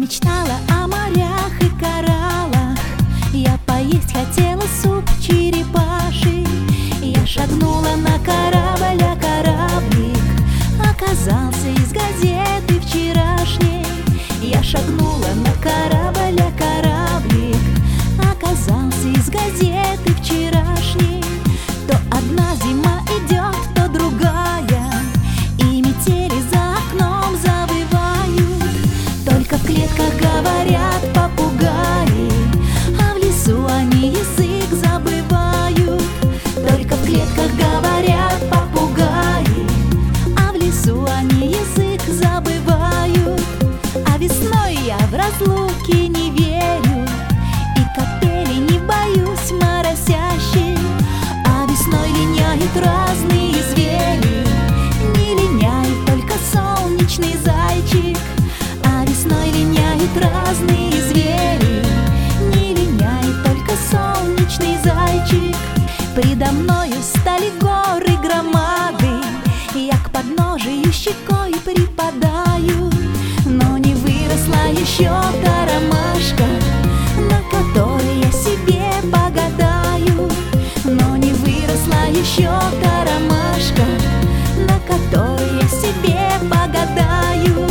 мечтала о морях и кораллах, я поесть хотела суп черепаший. Я шагнула на корабль, а кораблик оказался из газеты вчерашней. Я шагнула на корабль, а кораблик оказался из газеты вчерашней. То одна зима идет, то другая, и метели за окном завывают. Только в клетках говорят попугаи, а в лесу они язык забывают. Только в клетках говорят попугаи, а в лесу они язык забывают. А весной я в разлуке не верю, и капели не боюсь моросящей. А весной линяют разные звери, не линяет только солнечный зайчик. А весной линяют разные звери, не линяет только солнечный зайчик. Предо мною стали горы громады, я к подножию щекой припадаю. Но не выросла еще та ромашка, на которой я себе погадаю. Но не выросла еще та ромашка, на которой я себе погадаю.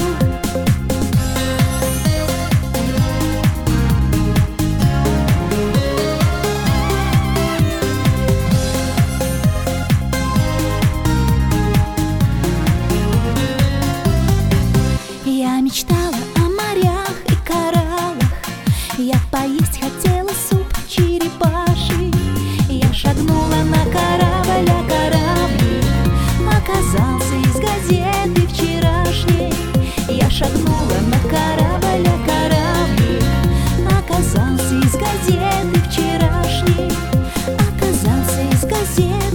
Я мечтала о морях и кораллах, я поесть хотела суп черепаший. Я шагнула на корабль, а кораблик оказался из газеты вчерашней. Я шагнула на корабль, а кораблик оказался из газеты вчерашней. Оказался из газеты.